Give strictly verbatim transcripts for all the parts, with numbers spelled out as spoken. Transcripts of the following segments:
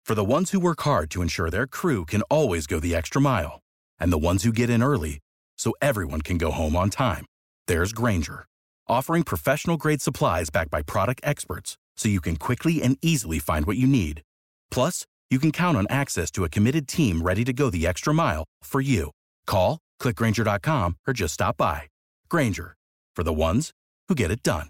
For the ones who work hard to ensure their crew can always go the extra mile, and the ones who get in early so everyone can go home on time, there's Grainger, offering professional-grade supplies backed by product experts so you can quickly and easily find what you need. Plus, you can count on access to a committed team ready to go the extra mile for you. Call, click Grainger dot com, or just stop by. Grainger, for the ones who get it done.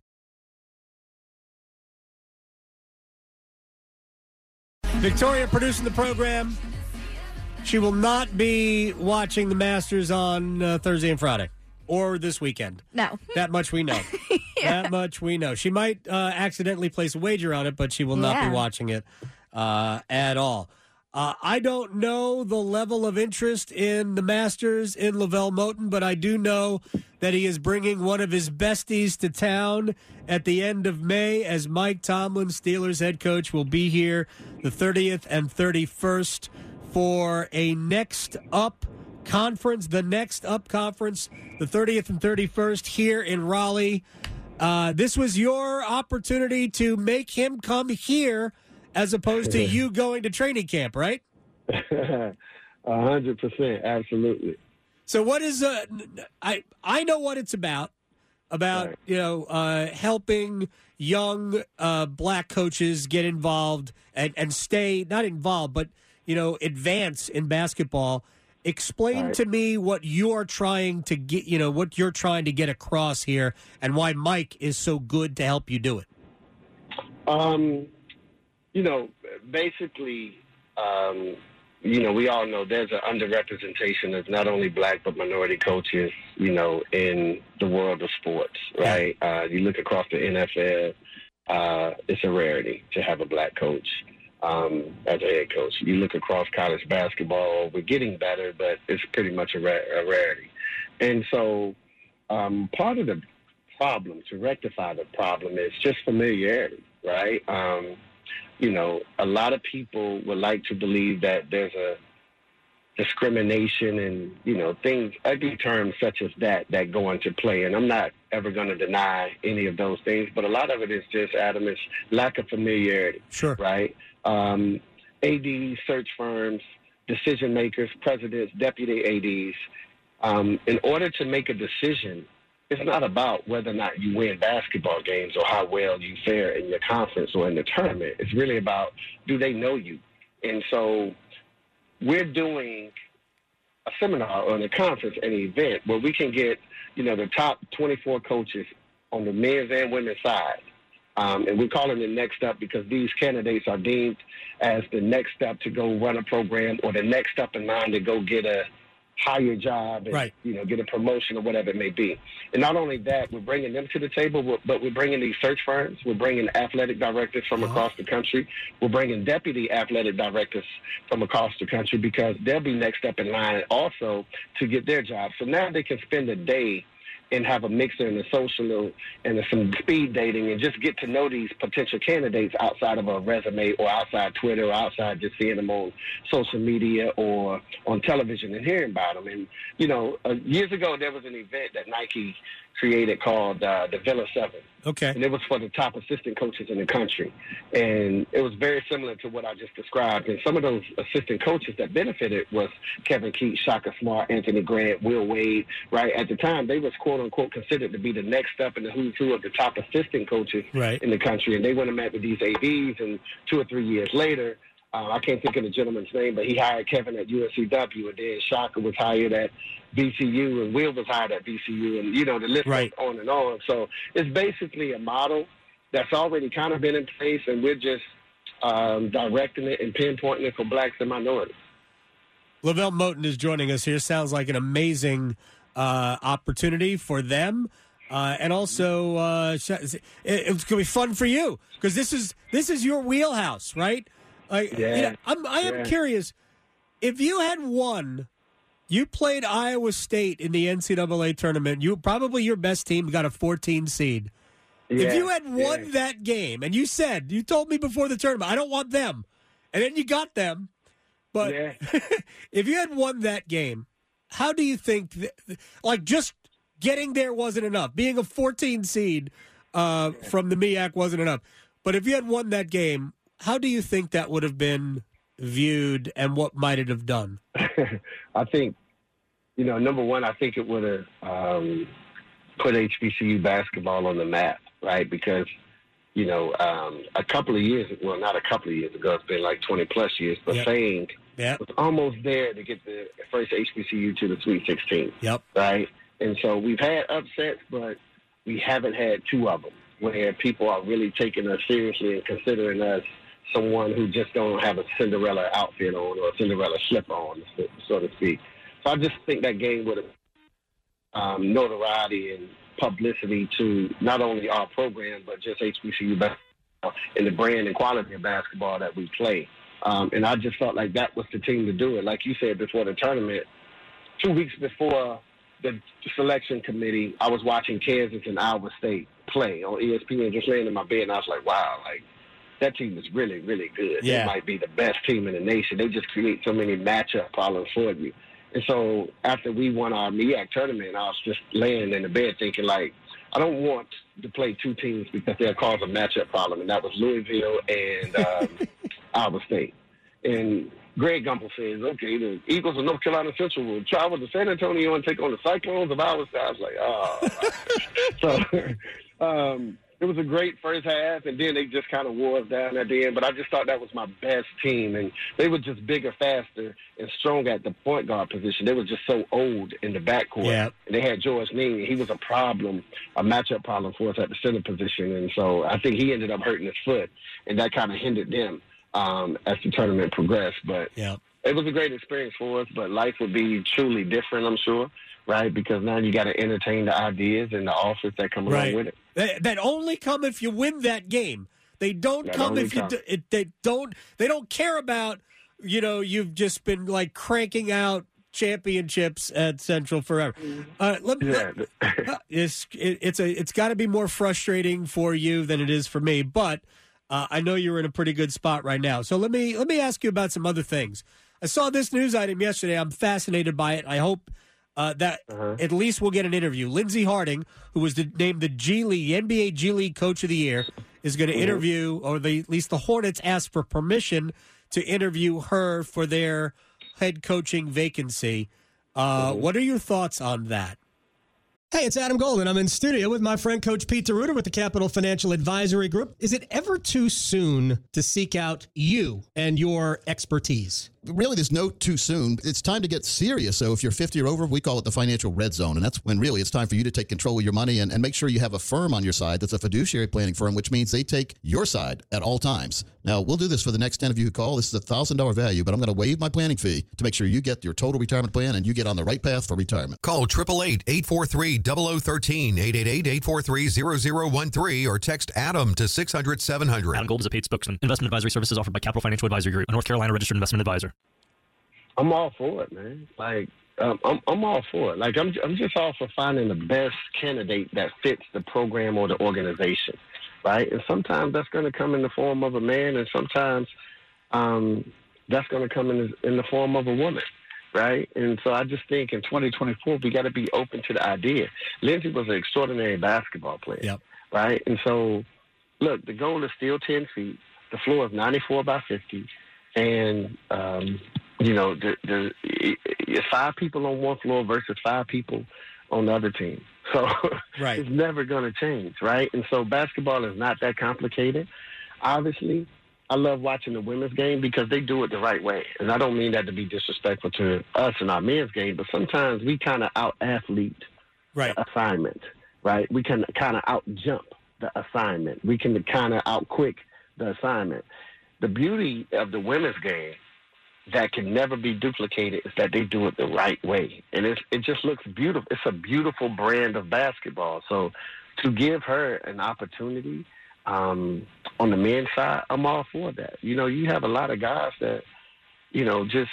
Victoria producing the program. She will not be watching the Masters on uh, Thursday and Friday or this weekend. No. That much we know. yeah. That much we know. She might uh, accidentally place a wager on it, but she will not yeah. be watching it uh, at all. Uh, I don't know the level of interest in the Masters in LeVelle Moton, but I do know that he is bringing one of his besties to town at the end of May, as Mike Tomlin, Steelers head coach, will be here the thirtieth and thirty-first for a Next Up conference, the Next Up conference, the thirtieth and thirty-first here in Raleigh. Uh, this was your opportunity to make him come here as opposed to you going to training camp, right? A hundred percent, absolutely. So what is uh, I I know what it's about. About right. you know uh, helping young uh, black coaches get involved and, and stay not involved, but you know advance in basketball. Explain right. to me what you're trying to get. You know what you're trying to get across here, and why Mike is so good to help you do it. Um. You know, basically, um, you know, we all know there's an underrepresentation of not only black but minority coaches, you know, in the world of sports, right? Uh, you look across the N F L, uh, it's a rarity to have a black coach um, as a head coach. You look across college basketball, we're getting better, but it's pretty much a, ra- a rarity. And so um, part of the problem, to rectify the problem, is just familiarity, right? Um You know, a lot of people would like to believe that there's a discrimination and, you know, things, ugly terms such as that, that go into play. And I'm not ever going to deny any of those things, but a lot of it is just, Adam, is lack of familiarity. Sure. Right? Um, A Ds, search firms, decision makers, presidents, deputy A Ds, um, in order to make a decision, it's not about whether or not you win basketball games or how well you fare in your conference or in the tournament. It's really about, do they know you? And so we're doing a seminar or a conference, an event where we can get, you know, the top twenty-four coaches on the men's and women's side. Um, and we're calling it Next Up because these candidates are deemed as the next step to go run a program or the next step in line to go get a higher job and, right. you know, get a promotion or whatever it may be. And not only that, we're bringing them to the table, but we're bringing these search firms. We're bringing athletic directors from uh-huh. across the country. We're bringing deputy athletic directors from across the country because they'll be next up in line also to get their job. So now they can spend a day and have a mixer and a social and some speed dating and just get to know these potential candidates outside of a resume or outside Twitter or outside just seeing them on social media or on television and hearing about them. And, you know, uh, years ago there was an event that Nike created called uh, the Villa Seven. Okay. And it was for the top assistant coaches in the country. And it was very similar to what I just described. And some of those assistant coaches that benefited was Kevin Keats, Shaka Smart, Anthony Grant, Will Wade, right? At the time, they was quote-unquote considered to be the next step in the who's who of the top assistant coaches right. in the country. And they went and met with these A Ds, and two or three years later, Uh, I can't think of the gentleman's name, but he hired Kevin at U S C W, and then Shaka was hired at V C U, and Will was hired at V C U, and, you know, the list right. goes on and on. So it's basically a model that's already kind of been in place, and we're just um, directing it and pinpointing it for blacks and minorities. LeVelle Moton is joining us here. Sounds like an amazing uh, opportunity for them. Uh, and also, uh, it, it's going to be fun for you because this is this is your wheelhouse, right? Like, yeah. you know, I'm, I am yeah. curious, if you had won, you played Iowa State in the N C double A tournament, you probably your best team got a fourteen seed. Yeah. If you had won yeah. that game, and you said, you told me before the tournament, I don't want them, and then you got them, but yeah. if you had won that game, how do you think, th- like just getting there wasn't enough, being a fourteen seed uh, from the M E A C wasn't enough, but if you had won that game, how do you think that would have been viewed, and what might it have done? I think, you know, number one, I think it would have um, put H B C U basketball on the map, right? Because, you know, um, a couple of years, well, not a couple of years ago, it's been like twenty plus years, but yep. Fang yep. was almost there to get the first H B C U to the Sweet sixteen, yep. right? And so we've had upsets, but we haven't had two of them where people are really taking us seriously and considering us someone who just don't have a Cinderella outfit on or a Cinderella slipper on, so to speak. So I just think that game would have um, notoriety and publicity to not only our program, but just H B C U basketball and the brand and quality of basketball that we play. Um, and I just felt like that was the team to do it. Like you said before the tournament, two weeks before the selection committee, I was watching Kansas and Iowa State play on E S P N, just laying in my bed, and I was like, wow, like, that team is really, really good. Yeah. They might be the best team in the nation. They just create so many matchup problems for you. And so after we won our M E A C tournament, I was just laying in the bed thinking, like, I don't want to play two teams because they'll cause a matchup problem, and that was Louisville and um, Iowa State. And Greg Gumbel says, okay, the Eagles of North Carolina Central will travel to San Antonio and take on the Cyclones of Iowa State. I was like, oh. so um, it was a great first half, and then they just kind of wore us down at the end. But I just thought that was my best team, and they were just bigger, faster, and strong at the point guard position. They were just so old in the backcourt. Yeah. And they had George Ning. He was a problem, a matchup problem for us at the center position. And so I think he ended up hurting his foot, and that kind of hindered them um, as the tournament progressed. But yeah. it was a great experience for us, but life would be truly different, I'm sure, right? Because now you got to entertain the ideas and the offers that come right. along with it. That, that only come if you win that game. They don't That come if you come. do, it, they don't they don't care about, you know, you've just been like cranking out championships at Central forever. Uh, let, Yeah. let, uh, it's it, it's a it's got to be more frustrating for you than it is for me, but uh, I know you're in a pretty good spot right now. So let me let me ask you about some other things. I saw this news item yesterday. I'm fascinated by it. I hope uh, that Uh-huh. at least we'll get an interview. Lindsey Harding, who was the, named the G League N B A G League Coach of the Year, is going to Mhm. interview, or the, at least the Hornets asked for permission to interview her for their head coaching vacancy. Uh, Mhm. What are your thoughts on that? Hey, it's Adam Golden. I'm in studio with my friend Coach Pete DeRuiter with the Capital Financial Advisory Group. Is it ever too soon to seek out you and your expertise? Really, there's no too soon. It's time to get serious. So if you're fifty or over, we call it the financial red zone. And that's when really it's time for you to take control of your money and, and make sure you have a firm on your side that's a fiduciary planning firm, which means they take your side at all times. Now, we'll do this for the next ten of you who call. This is a one thousand dollars value, but I'm going to waive my planning fee to make sure you get your total retirement plan and you get on the right path for retirement. Call eight eight eight, eight four three, zero zero one three, eight eight eight, eight four three, zero zero one three, or text Adam to six hundred, seven hundred. Adam Gold is a paid spokesman. Investment advisory services offered by Capital Financial Advisory Group, a North Carolina registered investment advisor. I'm all for it, man. Like, um, I'm I'm all for it. Like, I'm I'm just all for finding the best candidate that fits the program or the organization, right? And sometimes that's going to come in the form of a man, and sometimes um, that's going to come in in the form of a woman, right? And so I just think in twenty twenty-four we got to be open to the idea. Lindsey was an extraordinary basketball player, Yep. right? And so, look, the goal is still ten feet. The floor is ninety-four by fifty, and um, you know, the, the it's five people on one floor versus five people on the other team. So Right. it's never going to change, right? And so basketball is not that complicated. Obviously, I love watching the women's game because they do it the right way. And I don't mean that to be disrespectful to us in our men's game, but sometimes we kind of out-athlete Right. the assignment, right? We can kind of out-jump the assignment. We can kind of out-quick the assignment. The beauty of the women's game that can never be duplicated is that they do it the right way. And it's, it just looks beautiful. It's a beautiful brand of basketball. So to give her an opportunity um, on the men's side, I'm all for that. You know, you have a lot of guys that, you know, just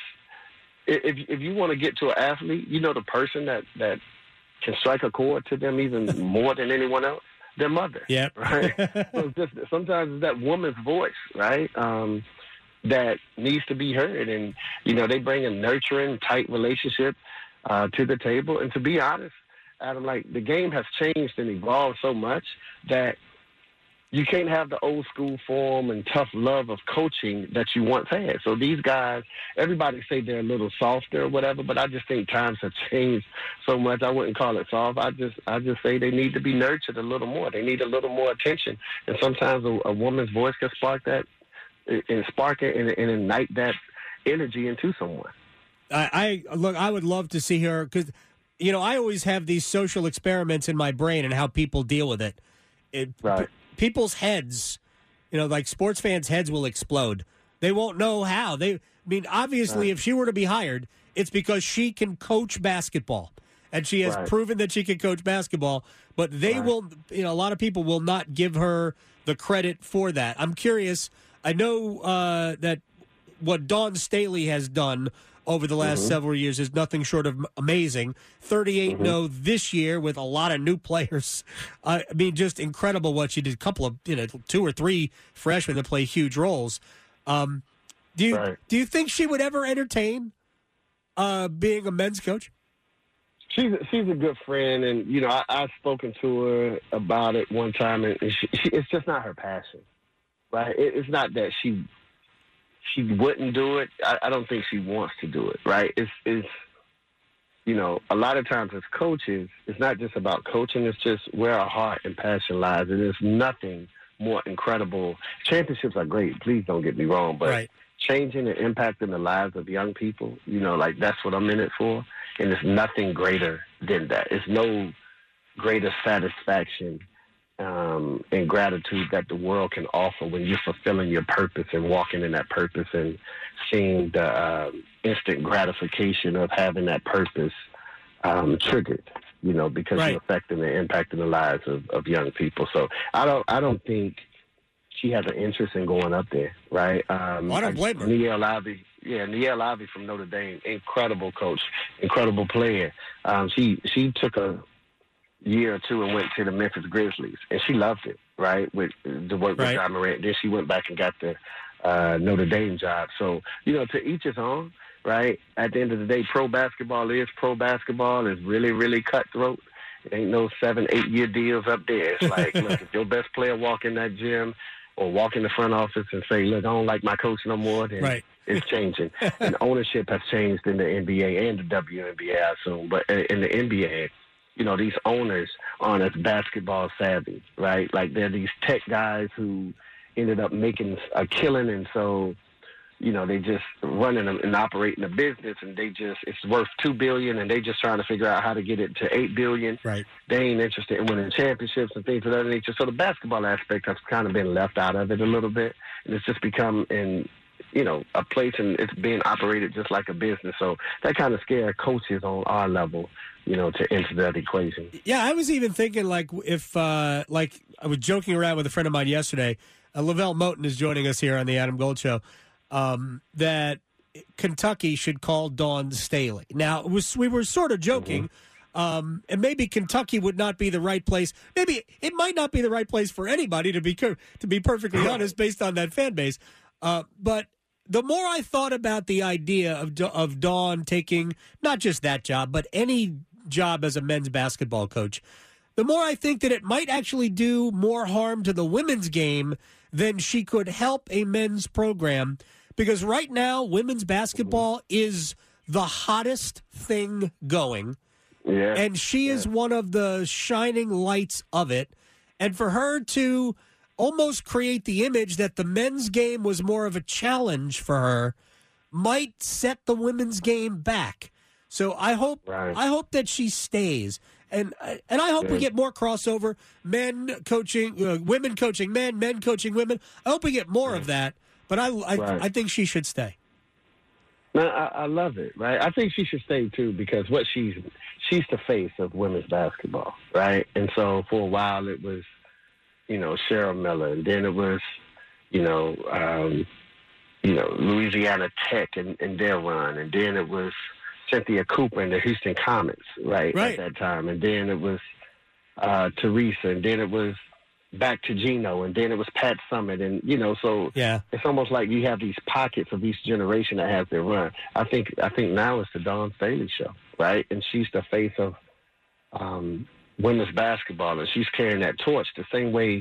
if if you want to get to an athlete, you know, the person that, that can strike a chord to them even more than anyone else, their mother. Yep. Right? So it's just, sometimes it's that woman's voice, right? Um, that needs to be heard. And, you know, they bring a nurturing, tight relationship uh, to the table. And to be honest, Adam, like, the game has changed and evolved so much that you can't have the old school form and tough love of coaching that you once had. So these guys, everybody say they're a little softer or whatever, but I just think times have changed so much. I wouldn't call it soft. I just I just say they need to be nurtured a little more. They need a little more attention. And sometimes a, a woman's voice can spark that and spark it and, and ignite that energy into someone. I, I look. I would love to see her because, you know, I always have these social experiments in my brain and how people deal with it. It right. p- people's heads, you know, like sports fans' heads will explode. They won't know how. They, I mean, obviously, right. if she were to be hired, it's because she can coach basketball, and she has right. proven that she can coach basketball. But they right. will, you know, a lot of people will not give her the credit for that. I'm curious. I know uh, that what Dawn Staley has done over the last mm-hmm. several years is nothing short of amazing. thirty-eight and oh mm-hmm. this year with a lot of new players. Uh, I mean, just incredible what she did. A couple of, you know, two or three freshmen that play huge roles. Um, do you right. do you think she would ever entertain uh, being a men's coach? She's she's a good friend, and you know I, I've spoken to her about it one time, and she, she, it's just not her passion, right? It, it's not that she. She wouldn't do it. I, I don't think she wants to do it, right? It's, it's, you know, a lot of times as coaches, it's not just about coaching. It's just where our heart and passion lies. And there's nothing more incredible. Championships are great. Please don't get me wrong. But right. changing and impacting the lives of young people, you know, like that's what I'm in it for. And there's nothing greater than that. It's no greater satisfaction Um, and gratitude that the world can offer when you're fulfilling your purpose and walking in that purpose and seeing the um, instant gratification of having that purpose um, triggered, you know, because right. you're affecting and impacting the lives of, of young people. So I don't, I don't think she has an interest in going up there, right? Um, well, I don't blame her. Niele Ivey, yeah, Niele Ivey from Notre Dame, incredible coach, incredible player. Um, she she took a year or two and went to the Memphis Grizzlies, and she loved it, right, with the work with right. John Morant. Then she went back and got the uh, Notre Dame job. So, you know, to each his own, right? At the end of the day, pro basketball is pro basketball. It's really, really cutthroat. It ain't no seven, eight-year deals up there. It's like, look, if your best player walk in that gym or walk in the front office and say, look, I don't like my coach no more, then right. it's changing. And ownership has changed in the N B A and the W N B A, I assume. But in the N B A, you know, these owners aren't as basketball savvy, right? Like they're these tech guys who ended up making a killing, and so, you know, they just running and operating a business, and they just it's worth two billion, and they just trying to figure out how to get it to eight billion. Right. They ain't interested in winning championships and things of that nature. So the basketball aspect has kind of been left out of it a little bit, and it's just become in. you know, a place, and it's being operated just like a business. So that kind of scared coaches on our level, you know, to enter that equation. Yeah, I was even thinking, like, if, uh, like, I was joking around with a friend of mine yesterday. Uh, Lavelle Moten is joining us here on the Adam Gold Show, um, that Kentucky should call Dawn Staley. Now, it was we were sort of joking, mm-hmm. um, and maybe Kentucky would not be the right place. Maybe it might not be the right place for anybody, to be, to be perfectly honest, based on that fan base. Uh, but the more I thought about the idea of of Dawn taking not just that job, but any job as a men's basketball coach, the more I think that it might actually do more harm to the women's game than she could help a men's program. Because right now, women's basketball is the hottest thing going. Yeah. And she yeah. is one of the shining lights of it. And for her to almost create the image that the men's game was more of a challenge for her might set the women's game back. So I hope right. I hope that she stays, and and I hope yeah. we get more crossover, men coaching, uh, women coaching men, men coaching women. I hope we get more yeah. of that. But I I, right. I think she should stay. No, I, I love it, right? I think she should stay too, because what she's she's the face of women's basketball, right? And so for a while it was, you know, Cheryl Miller, and then it was, you know, um, you know, Louisiana Tech and, and their run, and then it was Cynthia Cooper and the Houston Comets, right, right. at that time, and then it was uh, Teresa, and then it was back to Gino, and then it was Pat Summitt, and you know, so yeah. it's almost like you have these pockets of each generation that has their run. I think I think now it's the Dawn Staley show, right, and she's the face of um, women's basketball, and she's carrying that torch the same way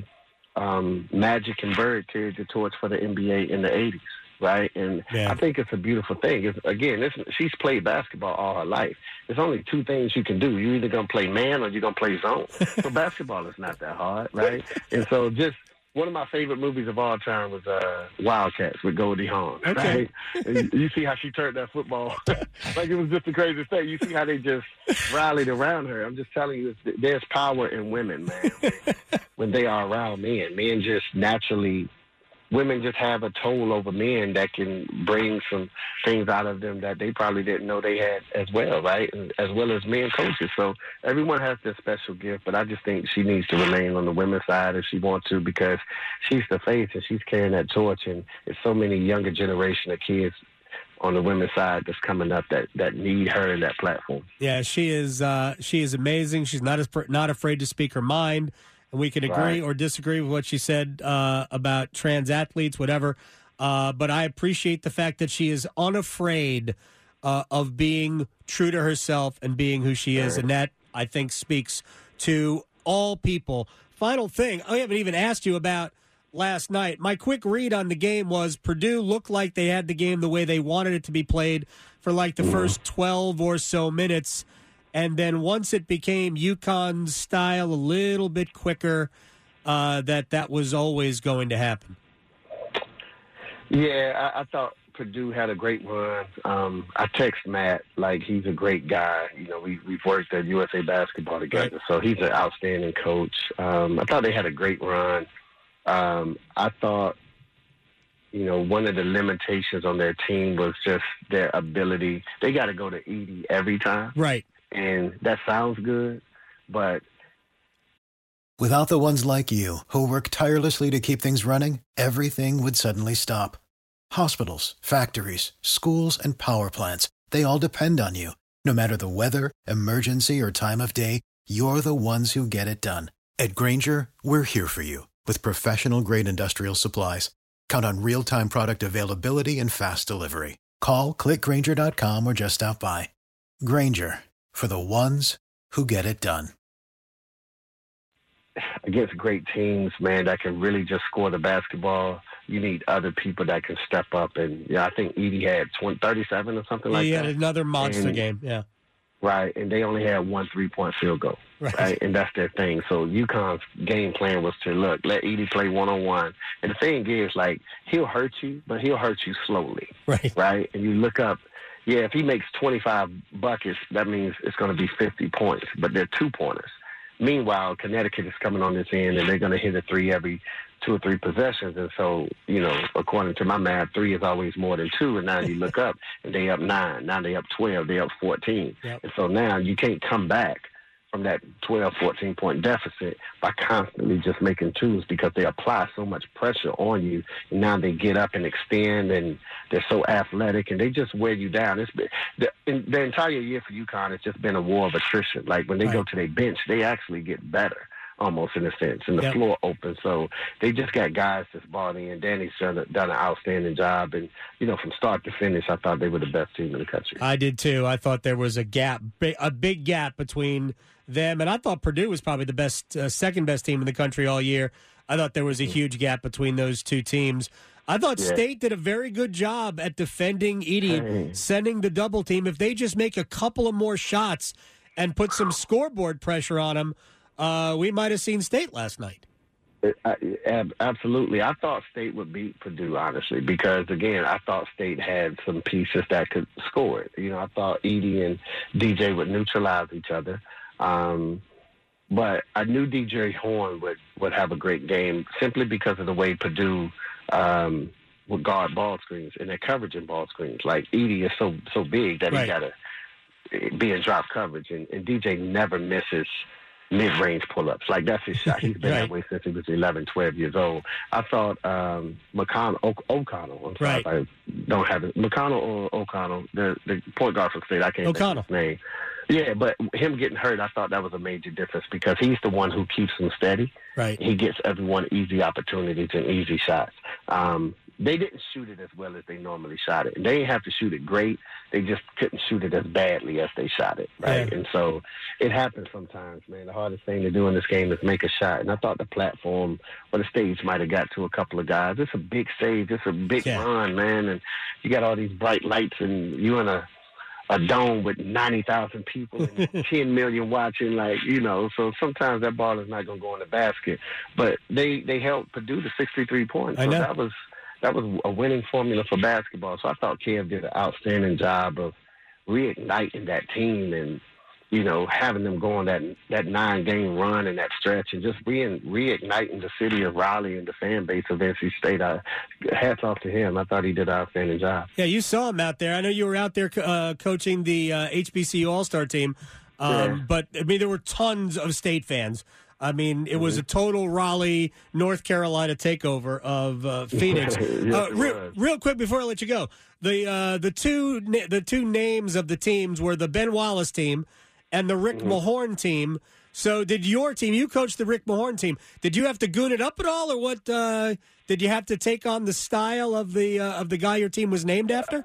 um, Magic and Bird carried the torch for the N B A in the eighties, right? And yeah. I think it's a beautiful thing. It's, again, this, she's played basketball all her life. There's only two things you can do. You're either going to play man or you're going to play zone. So basketball is not that hard, right? And so just one of my favorite movies of all time was uh, Wildcats with Goldie Hawn, okay. right? And you see how she turned that football. Like it was just the craziest thing. You see how they just rallied around her. I'm just telling you, there's power in women, man, when they are around men. Men just naturally – women just have a toll over men that can bring some things out of them that they probably didn't know they had as well, right? And as well as men coaches. So everyone has their special gift, but I just think she needs to remain on the women's side if she wants to, because she's the face and she's carrying that torch, and there's so many younger generation of kids on the women's side that's coming up that, that need her in that platform. Yeah, she is uh, she is amazing. She's not as not afraid to speak her mind. And we can agree Right. or disagree with what she said uh, about trans athletes, whatever. Uh, but I appreciate the fact that she is unafraid uh, of being true to herself and being who she is. And that, I think, speaks to all people. Final thing, I haven't even asked you about last night. My quick read on the game was Purdue looked like they had the game the way they wanted it to be played for like the first twelve or so minutes. And then once it became UConn's style, a little bit quicker, uh, that that was always going to happen. Yeah, I, I thought Purdue had a great run. Um, I text Matt, like, he's a great guy. You know, we, we've worked at U S A Basketball together, Right. so he's an outstanding coach. Um, I thought they had a great run. Um, I thought, you know, one of the limitations on their team was just their ability. They got to go to Edey every time. Right. And that sounds good, but without the ones like you, who work tirelessly to keep things running, everything would suddenly stop. Hospitals, factories, schools, and power plants, they all depend on you. No matter the weather, emergency, or time of day, you're the ones who get it done. At Grainger, we're here for you with professional-grade industrial supplies. Count on real-time product availability and fast delivery. Call, click Grainger dot com, or just stop by. Grainger, for the ones who get it done. Against great teams, man, that can really just score the basketball, you need other people that can step up. And yeah, I think Edey had twenty, thirty-seven or something Yeah, like he that. had another monster And- game, yeah. Right, and they only had one three-point field goal, Right. right. And that's their thing. So UConn's game plan was to, look, let Edey play one-on-one. And the thing is, like, he'll hurt you, but he'll hurt you slowly, Right. right? And you look up, yeah, if he makes twenty-five buckets, that means it's going to be fifty points, but they're two-pointers. Meanwhile, Connecticut is coming on this end, and they're going to hit a three every two or three possessions. And so, you know, according to my math, three is always more than two. And now you look up, and they up nine. Now they up twelve. They up fourteen. Yep. And so now you can't come back from that twelve, fourteen-point deficit by constantly just making twos, because they apply so much pressure on you. And now they get up and extend, and they're so athletic, and they just wear you down. It's been, the, in, the entire year for UConn, it's just been a war of attrition. Like, when they Right. go to their bench, they actually get better, almost in a sense, and the Yep. floor open. So they just got guys that's bought in. Danny's done, a, done an outstanding job. And, you know, from start to finish, I thought they were the best team in the country. I did too. I thought there was a gap, bi- a big gap between them, and I thought Purdue was probably the best, uh, second best team in the country all year. I thought there was a huge gap between those two teams. I thought Yeah. State did a very good job at defending Edey, Hey. sending the double team. If they just make a couple of more shots and put some scoreboard pressure on them, uh, we might have seen State last night. It, I, ab- absolutely. I thought State would beat Purdue, honestly, because, again, I thought State had some pieces that could score it. You know, I thought Edey and D J would neutralize each other. Um, but I knew D J Horn would, would have a great game simply because of the way Purdue um, would guard ball screens and their coverage in ball screens. Like, Edey is so so big that Right. he got to be in drop coverage, and, and D J never misses mid-range pull-ups. Like, that's his shot. He's been Right. that way since he was eleven, twelve years old. I thought um, McConnell, o- O'Connell, I'm sorry Right. if I don't have it, McConnell or O'Connell, the, the point guard from State, I can't O'Connell. think of his name. Yeah, but him getting hurt, I thought that was a major difference, because he's the one who keeps them steady. Right. He gets everyone easy opportunities and easy shots. Um, they didn't shoot it as well as they normally shot it. And they didn't have to shoot it great. They just couldn't shoot it as badly as they shot it, right? Yeah. And so it happens sometimes, man. The hardest thing to do in this game is make a shot. And I thought the platform or the stage might have got to a couple of guys. It's a big stage. It's a big yeah. run, man. And you got all these bright lights, and you in a a dome with ninety thousand people and ten million watching, like, you know, so sometimes that ball is not going to go in the basket. But they, they helped Purdue to sixty-three points. So that was that was a winning formula for basketball. So I thought Kev did an outstanding job of reigniting that team and, you know, having them go on that that nine-game run and that stretch and just re- reigniting the city of Raleigh and the fan base of N C State. I, hats off to him. I thought he did an outstanding job. Yeah, you saw him out there. I know you were out there uh, coaching the uh, H B C U All-Star team, um, yeah. but, I mean, there were tons of State fans. I mean, it was a total Raleigh, North Carolina takeover of uh, Phoenix. yes, uh, real, real quick before I let you go, the uh, the two the two names of the teams were the Ben Wallace team and the Rick mm-hmm. Mahorn team. So did your team, you coached the Rick Mahorn team, did you have to goon it up at all, or what? Uh, did you have to take on the style of the uh, of the guy your team was named after?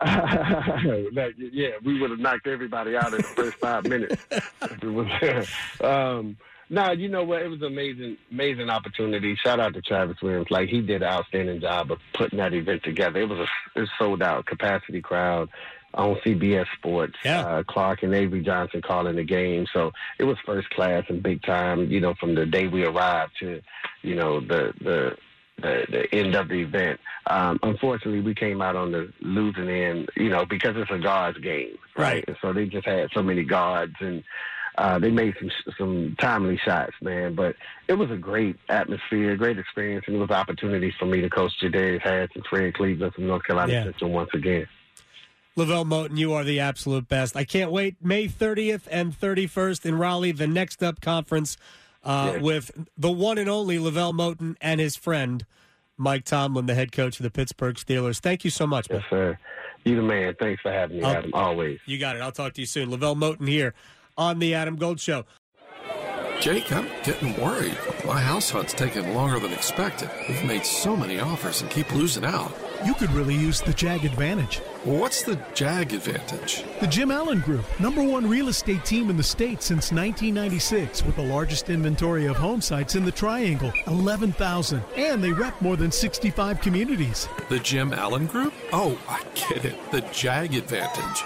yeah, we would have knocked everybody out in the first five minutes. It was, um, no, you know what? It was an amazing, amazing opportunity. Shout out to Travis Williams. Like, he did an outstanding job of putting that event together. It was a, a sold-out capacity crowd on C B S Sports. Yeah. Uh, Clark and Avery Johnson calling the game. So it was first class and big time, you know, from the day we arrived to, you know, the the the, the end of the event. Um, unfortunately, we came out on the losing end, you know, because it's a guards game, right? right. And so they just had so many guards, and Uh, they made some some timely shots, man. But it was a great atmosphere, great experience, and it was opportunities for me to coach Jadarius Harris and Fred Cleveland from North Carolina yeah. Central once again. LaVelle Moton, you are the absolute best. I can't wait. May thirtieth and thirty-first in Raleigh, the Next Up Conference uh, yeah. with the one and only LaVelle Moton and his friend, Mike Tomlin, the head coach of the Pittsburgh Steelers. Thank you so much, man. Yes, sir. You the man. Thanks for having me, I'll, Adam, always. You got it. I'll talk to you soon. LaVelle Moton here on the Adam Gold Show. Jake, I'm getting worried. My house hunt's taking longer than expected. We've made so many offers and keep losing out. You could really use the Jag Advantage. Well, what's the Jag Advantage? The Jim Allen Group, number one real estate team in the state since nineteen ninety-six, with the largest inventory of home sites in the Triangle, eleven thousand. And they rep more than sixty-five communities. The Jim Allen Group? Oh, I get it. The Jag Advantage.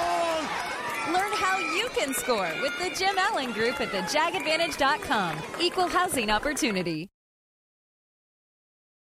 Learn how you can score with the Jim Allen Group at the jag advantage dot com. Equal housing opportunity.